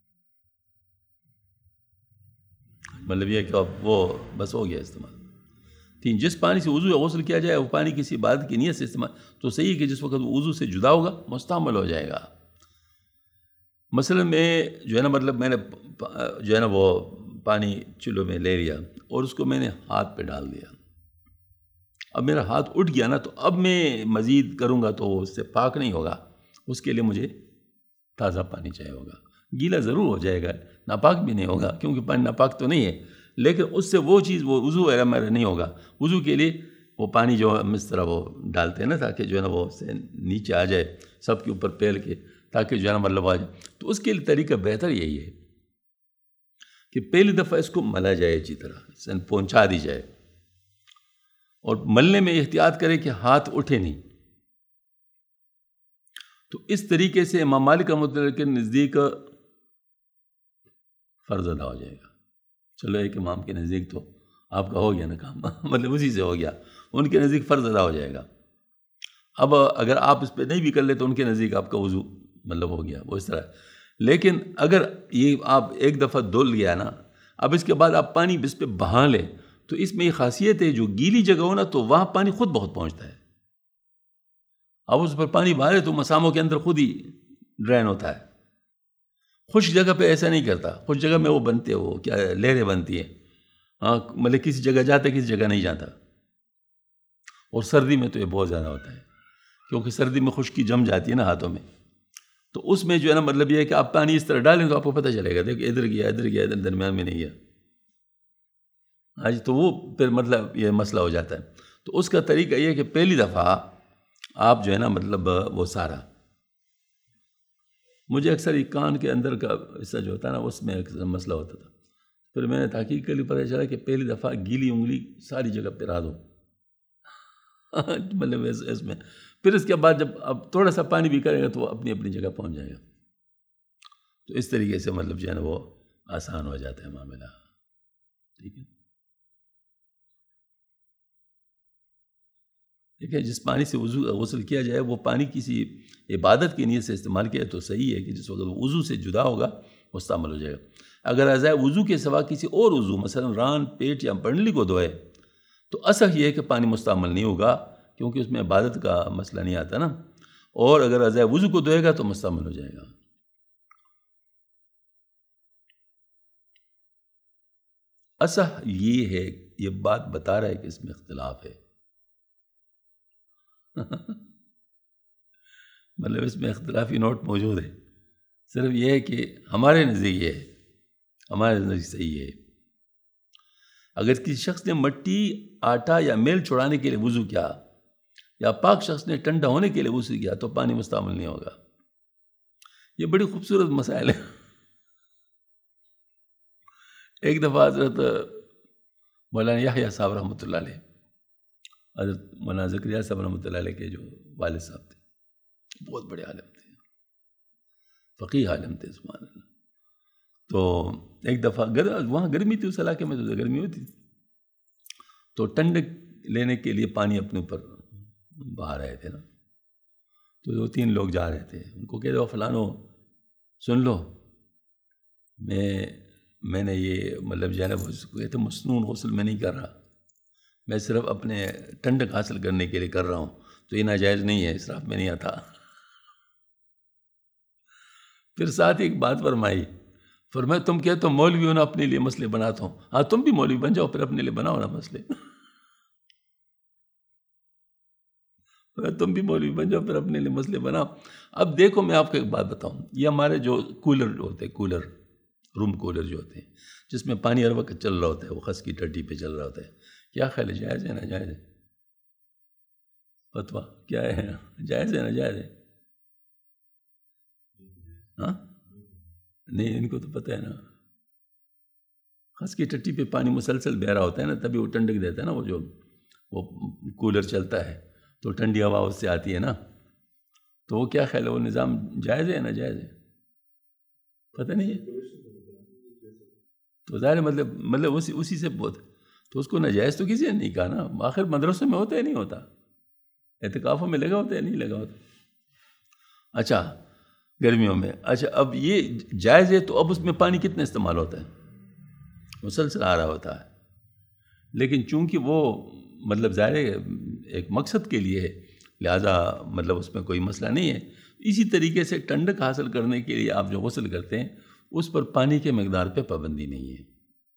مطلب یہ کہ اب وہ بس ہو گیا استعمال۔ تین، جس پانی سے وضو غسل کیا جائے وہ پانی کسی عبادت کی نیت سے استعمال تو صحیح ہے کہ جس وقت وہ وضو سے جدا ہوگا مستعمل ہو جائے گا۔ مثلا میں جو ہے نا مطلب میں نے جو ہے نا وہ پانی چولہے میں لے لیا اور اس کو میں نے ہاتھ پہ ڈال دیا، اب میرا ہاتھ اٹھ گیا نا، تو اب میں مزید کروں گا تو وہ اس سے پاک نہیں ہوگا، اس کے لیے مجھے تازہ پانی چاہیے ہوگا، گیلا ضرور ہو جائے گا، ناپاک بھی نہیں ہوگا کیونکہ پانی ناپاک تو نہیں ہے، لیکن اس سے وہ چیز وہ وضو وغیرہ میرا نہیں ہوگا۔ وضو کے لیے وہ پانی جو ہم اس طرح وہ ڈالتے ہیں نا تاکہ جو ہے نا وہ اس سے نیچے آ جائے سب کے اوپر پھیل کے، تاکہ جو ہے نا مطلب آ جائے، تو اس کے لیے طریقہ بہتر یہی ہے کہ پہلی دفعہ اس کو ملا جائے اچھی طرح پہنچا دی جائے، اور ملنے میں احتیاط کرے کہ ہاتھ اٹھے نہیں۔ تو اس طریقے سے امام مالک رحمۃ اللہ کے نزدیک فرض ادا ہو جائے گا۔ چلو ایک امام کے نزدیک تو آپ کا ہو گیا نا کام، مطلب اسی سے ہو گیا، ان کے نزدیک فرض ادا ہو جائے گا۔ اب اگر آپ اس پہ نہیں بھی کر لیں تو ان کے نزدیک آپ کا وضو مطلب ہو گیا، وہ اس طرح۔ لیکن اگر یہ آپ ایک دفعہ دھل گیا نا، اب اس کے بعد آپ پانی اس پہ بہا لیں تو اس میں یہ خاصیت ہے جو گیلی جگہ ہو نا تو وہاں پانی خود بہت پہنچتا ہے، اب اس پر پانی بہارے تو مساموں کے اندر خود ہی ڈرین ہوتا ہے۔ خشک جگہ پہ ایسا نہیں کرتا، خشک جگہ میں وہ بنتے وہ کیا لہریں بنتی ہیں، ہاں مطلب کسی جگہ جاتا کسی جگہ نہیں جاتا، اور سردی میں تو یہ بہت زیادہ ہوتا ہے کیونکہ سردی میں خشکی جم جاتی ہے نا ہاتھوں میں، تو اس میں جو ہے نا مطلب یہ ہے کہ آپ پانی اس طرح ڈالیں تو آپ کو پتہ چلے گا، دیکھ ادھر گیا ادھر گیا ادھر درمیان میں نہیں گیا، ہاں جی، تو وہ پھر مطلب یہ مسئلہ ہو جاتا ہے۔ تو اس کا طریقہ یہ ہے کہ پہلی دفعہ آپ جو ہے نا مطلب وہ سارا، مجھے اکثر یہ کان کے اندر کا حصہ جو ہوتا ہے نا اس میں ایک مسئلہ ہوتا تھا، پھر میں نے تحقیق کے لیے پتہ چلا کہ پہلی دفعہ گیلی انگلی ساری جگہ پہ را دو مطلب اس میں، پھر اس کے بعد جب اب تھوڑا سا پانی بھی کرے گا تو وہ اپنی اپنی جگہ پہنچ جائے گا، تو اس طریقے سے مطلب جو ہے نا وہ آسان ہو جاتا ہے معاملہ، ٹھیک ہے۔ دیکھیں جس پانی سے وضو غسل کیا جائے وہ پانی کسی عبادت کی نیت سے استعمال کیا تو صحیح ہے کہ جس وقت وضو سے جدا ہوگا مستعمل ہو جائے گا۔ اگر اعضاء وضو کے سوا کسی اور وضو مثلا ران، پیٹ یا پنڈلی کو دھوئے تو اصح یہ ہے کہ پانی مستعمل نہیں ہوگا کیونکہ اس میں عبادت کا مسئلہ نہیں آتا نا، اور اگر اعضاء وضو کو دھوئے گا تو مستعمل ہو جائے گا۔ اصح یہ ہے، یہ بات بتا رہا ہے کہ اس میں اختلاف ہے مطلب اس میں اختلافی نوٹ موجود ہے، صرف یہ ہے کہ ہمارے نزدیک یہ ہے، ہمارے نزدیک صحیح ہے۔ اگر کسی شخص نے مٹی، آٹا یا میل چھڑانے کے لیے وضو کیا یا پاک شخص نے ٹھنڈا ہونے کے لیے وضو کیا تو پانی مستعمل نہیں ہوگا۔ یہ بڑی خوبصورت مسائل ہے۔ ایک دفعہ حضرت مولانا یحییٰ صاحب رحمۃ اللہ علیہ، حضرت مولانا زکریا صاحب رحمۃ اللہ علیہ کے جو والد صاحب تھے، بہت بڑے عالم تھے، فقیہ عالم تھے سبحان اللہ، تو ایک دفعہ گر وہاں گرمی تھی، اس علاقے میں تو گرمی ہوتی تھی، تو ٹھنڈک لینے کے لیے پانی اپنے اوپر بہا رہے تھے نا، تو دو تین لوگ جا رہے تھے، ان کو کہہ دو فلانو سن لو، میں میں نے یہ مطلب جو ہے نا کہتے مسنون غسل میں نہیں کر رہا، میں صرف اپنے ٹھنڈک حاصل کرنے کے لیے کر رہا ہوں، تو یہ ناجائز نہیں ہے، اسراف میں نہیں آتا۔ پھر ساتھ ہی ایک بات فرمائی، فرمایا تم کہتے ہو مولوی ہو نا اپنے لیے مسئلے بناتا ہوں، ہاں تم بھی مولوی بن جاؤ پھر اپنے لیے بناؤ نا مسئلے، تم بھی مولوی بن جاؤ پھر اپنے لیے مسئلے بناؤ۔ اب دیکھو میں آپ کو ایک بات بتاؤں، یہ ہمارے جو کولر ہوتے ہیں، کولر روم کولر جو ہوتے ہیں جس میں پانی ہر وقت چل رہا ہوتا ہے، وہ خس کی ٹٹی پہ چل رہا ہوتا ہے، کیا خیال ہے جائز ہے نا جائز ہے؟ فتویٰ کیا ہے، جائز ہے نا جائز ہے؟ ہاں نہیں، ان کو تو پتہ ہے نا، خس کی ٹٹی پہ پانی مسلسل بہ رہا ہوتا ہے نا، تبھی وہ ٹھنڈک دیتا ہے نا، وہ جو وہ کولر چلتا ہے تو ٹھنڈی ہوا اس سے آتی ہے نا، تو وہ کیا خیال ہے، وہ نظام جائز ہے نا جائز ہے؟ پتہ نہیں ہے، تو ظاہر مطلب مطلب اسی اسی سے بہت، تو اس کو ناجائز تو کسی نے نہیں کہا نا، آخر مدرسوں میں ہوتا ہے نہیں ہوتا، اعتکافوں میں لگا ہوتا ہے نہیں لگا ہوتا۔ اچھا گرمیوں میں، اچھا اب یہ جائز ہے تو اب اس میں پانی کتنا استعمال ہوتا ہے، مسلسل آ رہا ہوتا ہے، لیکن چونکہ وہ مطلب ظاہر ایک مقصد کے لیے ہے، لہٰذا مطلب اس میں کوئی مسئلہ نہیں ہے، اسی طریقے سے ٹھنڈک حاصل کرنے کے لیے آپ جو غسل کرتے ہیں اس پر پانی کے مقدار پہ پابندی نہیں ہے،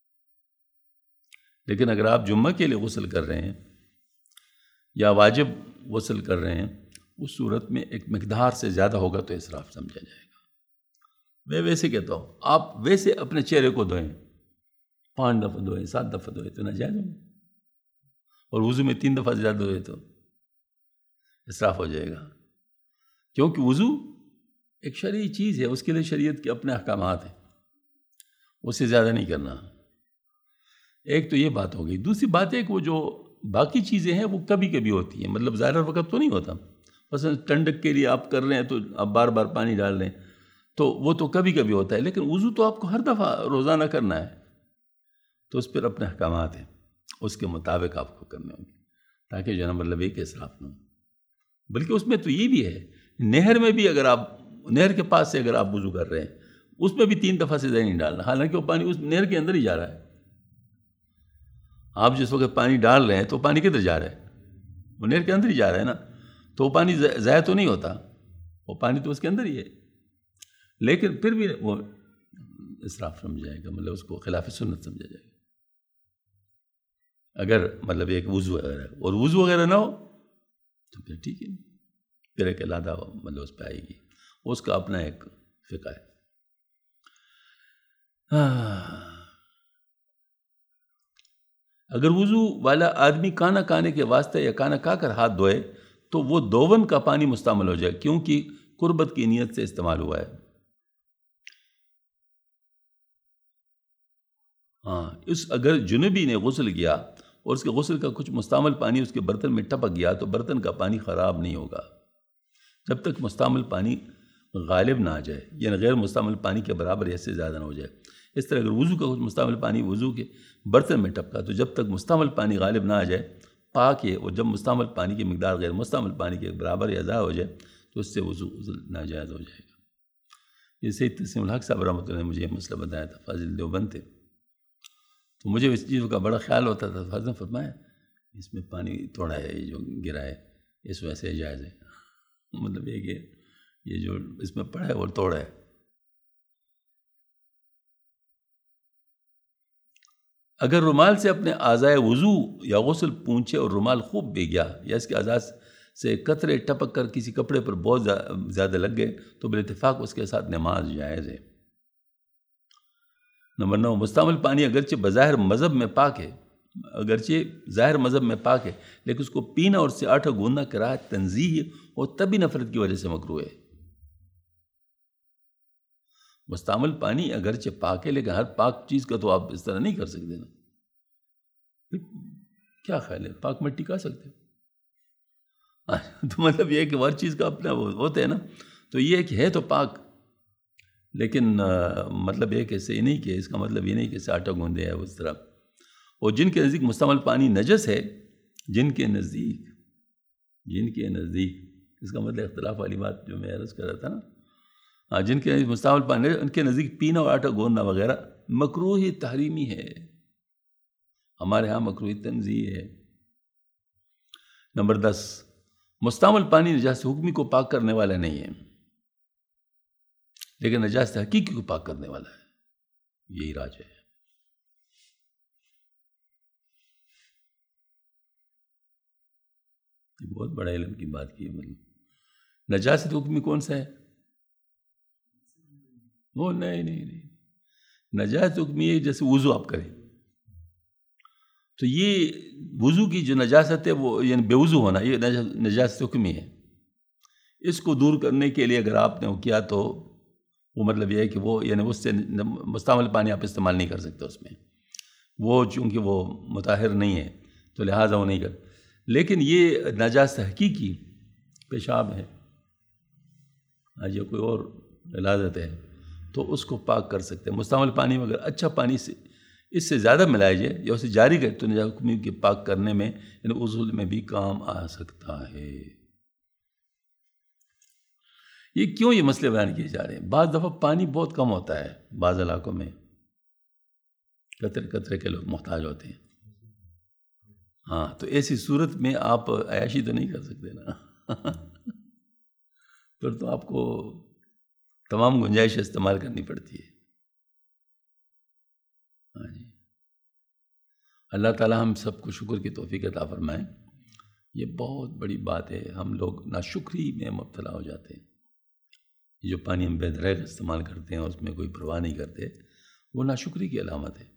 لیکن اگر آپ جمعہ کے لیے غسل کر رہے ہیں یا واجب غسل کر رہے ہیں اس صورت میں ایک مقدار سے زیادہ ہوگا تو اسراف سمجھا جائے گا۔ میں ویسے کہتا ہوں آپ ویسے اپنے چہرے کو دھوئیں، پانچ دفعہ دھوئیں، سات دفعہ دھوئیں تو ناجائز ہوگا، اور وضو میں تین دفعہ زیادہ دھوئے تو اسراف ہو جائے گا، کیونکہ وضو ایک شرعی چیز ہے، اس کے لیے شریعت کے اپنے احکامات ہیں، اس سے زیادہ نہیں کرنا۔ ایک تو یہ بات ہو گئی۔ دوسری بات ہے کہ وہ جو باقی چیزیں ہیں وہ کبھی کبھی ہوتی ہیں، مطلب ظاہر وقت تو نہیں ہوتا، مثلا ٹھنڈک کے لیے آپ کر رہے ہیں تو آپ بار بار پانی ڈال رہے ہیں تو وہ تو کبھی کبھی ہوتا ہے، لیکن وضو تو آپ کو ہر دفعہ روزانہ کرنا ہے، تو اس پر اپنے احکامات ہیں، اس کے مطابق آپ کو کرنے ہوں گے تاکہ جو ہے نا مطلب ایک اسراف نہ ہو۔ بلکہ اس میں تو یہ بھی ہے، نہر میں بھی اگر آپ نہر کے پاس سے اگر آپ وضو کر رہے ہیں اس میں بھی تین دفعہ سے زیادہ نہیں ڈالنا، حالانکہ وہ پانی اس نہر کے اندر ہی جا رہا ہے۔ آپ جس وقت پانی ڈال رہے ہیں تو پانی کدھر جا رہا ہے؟ وہ نہر کے اندر ہی جا رہا ہے نا، تو وہ پانی ضائع تو نہیں ہوتا، وہ پانی تو اس کے اندر ہی ہے، لیکن پھر بھی وہ اسراف سمجھا جائے گا، مطلب اس کو خلاف سنت سمجھا جائے گا اگر مطلب ایک وضو وغیرہ اور وضو وغیرہ نہ ہو تو پھر ٹھیک ہے، پھر ایک علادہ مطلب اس پہ آئے گی، اس کا اپنا ایک فقہ ہے۔ اگر وضو والا آدمی کھانا کھانے کے واسطے یا کھانا کھا کر ہاتھ دھوئے تو وہ دوون کا پانی مستعمل ہو جائے، کیونکہ قربت کی نیت سے استعمال ہوا ہے۔ ہاں، اس اگر جنبی نے غسل کیا اور اس کے غسل کا کچھ مستعمل پانی اس کے برتن میں ٹپک گیا تو برتن کا پانی خراب نہیں ہوگا جب تک مستعمل پانی غالب نہ آ جائے، یعنی غیر مستعمل پانی کے برابر یا اس سے زیادہ نہ ہو جائے۔ اس طرح اگر وضو کا کچھ مستعمل پانی وضو کے برتن میں ٹپکا تو جب تک مستعمل پانی غالب نہ آ جائے پاک ہے، اور جب مستعمل پانی کی مقدار غیر مستعمل پانی کے برابر یا زیادہ ہو جائے تو اس سے وضو ناجائز ہو جائے گا۔ یہ سید تسلیم الحق صاحب رحمۃ اللہ نے مجھے یہ مسئلہ بتایا تھا، فاضل دیوبند تھے، تو مجھے اس چیزوں کا بڑا خیال ہوتا تھا۔ حضرت نے فرمایا اس میں پانی تھوڑا ہے، یہ جو گرا ہے اس وجہ سے جائز ہے، مطلب یہ کہ یہ جو اس میں پڑا ہے وہ توڑا ہے۔ اگر رومال سے اپنے اعضائے وضو یا غسل پونچھے اور رومال خوب بھیگ گیا یا اس کے اعضاء سے قطرے ٹپک کر کسی کپڑے پر بہت زیادہ لگ گئے تو بالاتفاق اس کے ساتھ نماز جائز ہے۔ نمبر نو، مستعمل پانی اگرچہ بظاہر مذہب میں پاک ہے، اگرچہ ظاہر مذہب میں پاک ہے لیکن اس کو پینا اور اس سے آٹا گوندنا کراہت تنزیہ اور طبی نفرت کی وجہ سے مکروہ ہے۔ مستعمل پانی اگرچہ پاک ہے لیکن ہر پاک چیز کا تو آپ اس طرح نہیں کر سکتے نا، کیا خیال ہے پاک مٹی کھا سکتے تو مطلب یہ کہ ہر چیز کا اپنا ہوتا ہے نا، تو یہ کہ ہے تو پاک لیکن مطلب یہ کہ اسے نہیں کہ اس کا مطلب یہ نہیں کہ اسے آٹا گوندے ہے اس طرح۔ اور جن کے نزدیک مستعمل پانی نجس ہے، جن کے نزدیک جن کے نزدیک اس کا مطلب اختلاف والی بات جو میں عرض کر رہا تھا نا، ہاں جن کے نزدیک مستعمل پانی ان کے نزدیک پینا اور آٹا گوندنا وغیرہ مکروہ تحریمی ہے، ہمارے ہاں مکروہ تنزیہ ہے۔ نمبر دس، مستعمل پانی نجاست حکمی کو پاک کرنے والا نہیں ہے لیکن نجاست حقیقی کو پاک کرنے والا ہے، یہی راج ہے۔ یہ بہت بڑا علم کی بات کی ہے، مطلب نجاست حکمی کون سا ہے؟ وہ نہیں نہیں نہیں نجاست حکمی ہے جیسے وضو آپ کریں تو یہ وضو کی جو نجاست ہے وہ یعنی بے وضو ہونا، یہ نجاست حکمی ہے۔ اس کو دور کرنے کے لیے اگر آپ نے وہ کیا تو وہ مطلب یہ ہے کہ وہ یعنی اس سے مستعمل پانی آپ استعمال نہیں کر سکتے اس میں، وہ چونکہ وہ مطہر نہیں ہے تو لہٰذا وہ نہیں کر، لیکن یہ نجاست حقیقی پیشاب ہے آج یا کوئی اور غلاظت ہے تو اس کو پاک کر سکتے ہیں۔ مستعمل پانی میں اگر اچھا پانی سے اس سے زیادہ ملایا جائے یا اسے جاری کرے تو نجاست حکمی کے پاک کرنے میں یعنی غسل میں بھی کام آ سکتا ہے۔ یہ کیوں یہ مسئلے بیان کیے جا رہے ہیں؟ بعض دفعہ پانی بہت کم ہوتا ہے، بعض علاقوں میں قطرے قطرے کے لوگ محتاج ہوتے ہیں، ہاں تو ایسی صورت میں آپ عیاشی تو نہیں کر سکتے نا پھر تو آپ کو تمام گنجائش استعمال کرنی پڑتی ہے. ہاں جی. اللہ تعالیٰ ہم سب کو شکر کی توفیق عطا فرمائے. یہ بہت بڑی بات ہے. ہم لوگ ناشکری میں مبتلا ہو جاتے ہیں. یہ جو پانی ہم بے دریغ استعمال کرتے ہیں اور اس میں کوئی پرواہ نہیں کرتے، وہ ناشکری کی علامت ہے.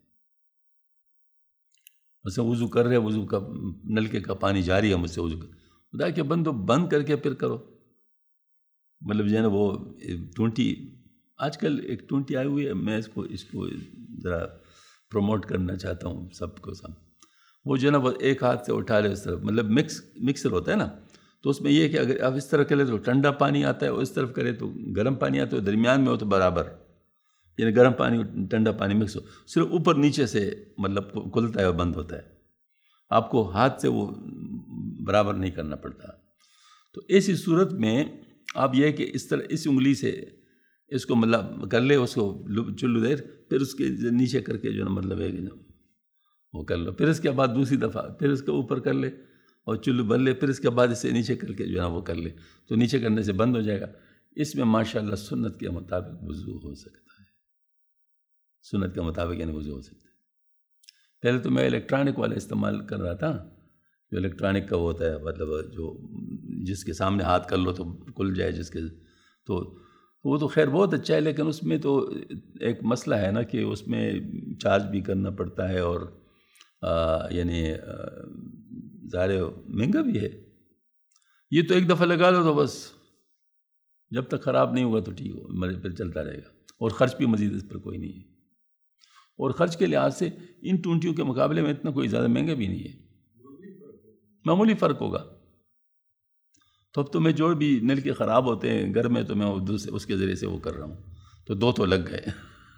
مثلا وضو کر رہے، وضو کا نلکے کا پانی جاری ہے، مجھ سے وضو کر، خدا کے بندو بند کر کے پھر کرو. مطلب جو ہے نا وہ ٹونٹی، آج کل ایک ٹونٹی آئی ہوئی ہے، میں اس کو اس کو ذرا پروموٹ کرنا چاہتا ہوں سب کو. سب وہ جو ہے نا وہ ایک ہاتھ سے اٹھا لے اس طرف، مطلب مکس مکسر ہوتا ہے نا، تو اس میں یہ ہے کہ اگر آپ اس طرف کرے تو ٹھنڈا پانی آتا ہے، اور اس طرف کرے تو گرم پانی آتا ہے، درمیان میں ہو تو برابر، یعنی گرم پانی اور ٹھنڈا پانی مکس ہو. صرف اوپر نیچے سے مطلب کھلتا ہے اور بند ہوتا ہے، آپ کو ہاتھ سے وہ برابر نہیں کرنا پڑتا. تو ایسی صورت میں آپ یہ کہ اس طرح اس انگلی سے اس کو مطلب کر لے، اس کو چلو دیر، پھر اس کے نیچے کر کے جو ہے نا مطلب ہے کہ وہ کر لو، پھر اس کے بعد دوسری دفعہ پھر اس کے اوپر کر لے اور چلو بن لے، پھر اس کے بعد اسے نیچے کر کے جو ہے نا وہ کر لے، تو نیچے کرنے سے بند ہو جائے گا. اس میں ماشاءاللہ سنت کے مطابق وضو ہو سکتا ہے. سنت کے مطابق یعنی وضو ہو سکتا ہے. پہلے تو میں الیکٹرانک والا استعمال کر رہا تھا، جو الیکٹرانک کا ہوتا ہے، مطلب جو جس کے سامنے ہاتھ کر لو تو کھل جائے، جس کے تو وہ تو خیر بہت اچھا ہے، لیکن اس میں تو ایک مسئلہ ہے نا کہ اس میں چارج بھی کرنا پڑتا ہے، اور آ, یعنی ظاہر مہنگا بھی ہے. یہ تو ایک دفعہ لگا لو تو بس جب تک خراب نہیں ہوگا تو ٹھیک ہو، مطلب پھر چلتا رہے گا، اور خرچ بھی مزید اس پر کوئی نہیں ہے. اور خرچ کے لحاظ سے ان ٹونٹیوں کے مقابلے میں اتنا کوئی زیادہ مہنگا بھی نہیں ہے، معمولی فرق ہوگا. تو اب تو میں جو بھی نل کے خراب ہوتے ہیں گھر میں تو میں اس کے ذریعے سے وہ کر رہا ہوں، تو دو تو لگ گئے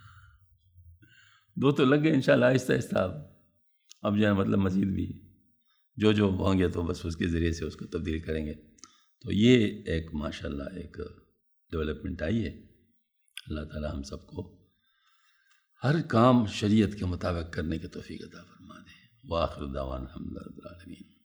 دو تو لگ گئے انشاءاللہ. آہستہ آہستہ اب جو ہے مطلب مزید بھی جو جو ہوں گے تو بس اس کے ذریعے سے اس کو تبدیل کریں گے. تو یہ ایک ماشاءاللہ ایک ڈیولپمنٹ آئی ہے. اللہ تعالی ہم سب کو ہر کام شریعت کے مطابق کرنے کی توفیق عطا فرما دے. وآخر دعوانا الحمد للہ رب العالمین.